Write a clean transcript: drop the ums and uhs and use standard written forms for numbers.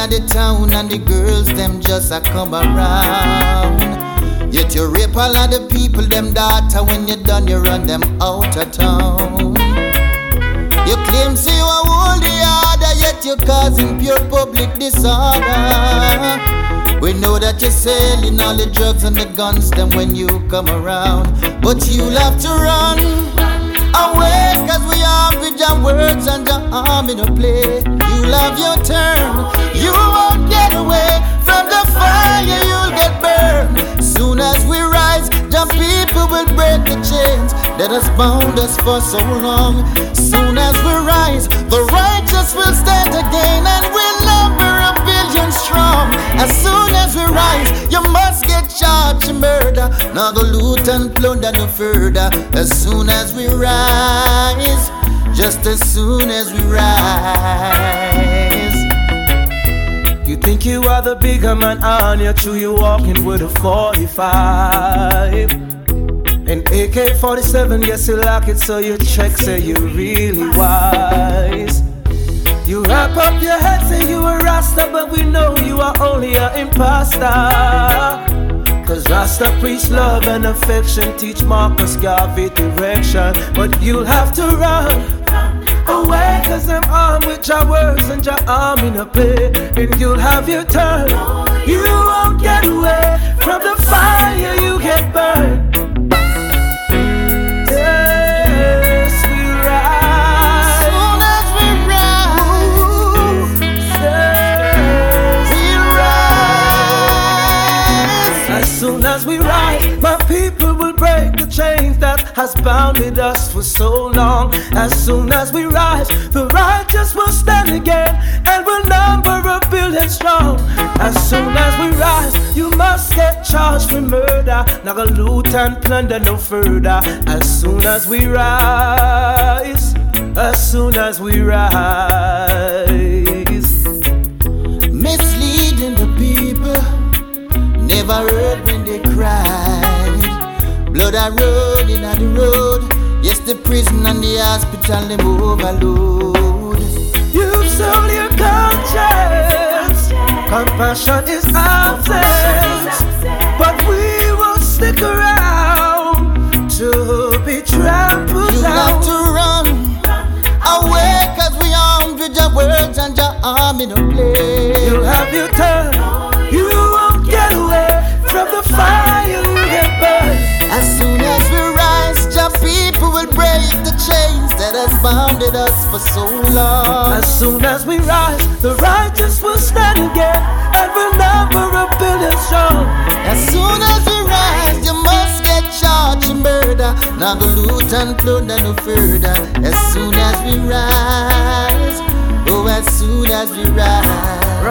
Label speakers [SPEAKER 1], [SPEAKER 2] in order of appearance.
[SPEAKER 1] at the town and the girls them just a come around. Yet you rape all of the people them daughter. When you done you run them out of town. You claim say you are hold the order, yet you causing pure public disorder. We know that you're selling all the drugs and the guns them when you come around. But you'll have to run away, cause we armed with your words and your arm in a play. You'll have your turn, you won't get away from the fire, you'll get burned. Soon as we rise, the people will break the chains that has bound us for so long. Soon as we rise, the righteous will stand again, and we'll number 1 billion strong. As soon as we rise, you must get charged for murder. Now go loot and plunder no further. As soon as we rise, just as soon as we rise.
[SPEAKER 2] You think you are the bigger man on your true, you walking with a 45 and AK-47, yes you like it, so you check, say you really wise. You wrap up your head, say you a Rasta, but we know you are only an imposter. Cause Rasta preach love and affection, teach Marcus Garvey direction. But you'll have to run away, cause I'm armed with your words and your arm in a play. And you'll have your turn, you won't get away from the fire, you get burned. As soon as we rise, my people will break the chains that has bounded us for so long. As soon as we rise, the righteous will stand again and will number 1 billion strong. As soon as we rise, you must get charged for murder. Not gonna loot and plunder no further. As soon as we rise, as soon as we rise.
[SPEAKER 1] Misleading the people, never heard when they cried. Blood a running on the road. Yes, the prison and the hospital them overload.
[SPEAKER 2] You've sold your conscience. Compassion is absent, but we won't stick around to be trampled
[SPEAKER 1] You
[SPEAKER 2] down.
[SPEAKER 1] have to run away, cause we armed with your words and your arm in a play.
[SPEAKER 2] You'll have your turn, you won't get away from the fire, you get burned.
[SPEAKER 1] As soon as we rise, your people will break the chains that has bounded us for so long.
[SPEAKER 2] As soon as we rise, the righteous will stand again and will number 1 billion strong.
[SPEAKER 1] As soon as we rise, you must get charged for murder. Now go loot and plunder no further. As soon as we rise, oh, as soon as we rise.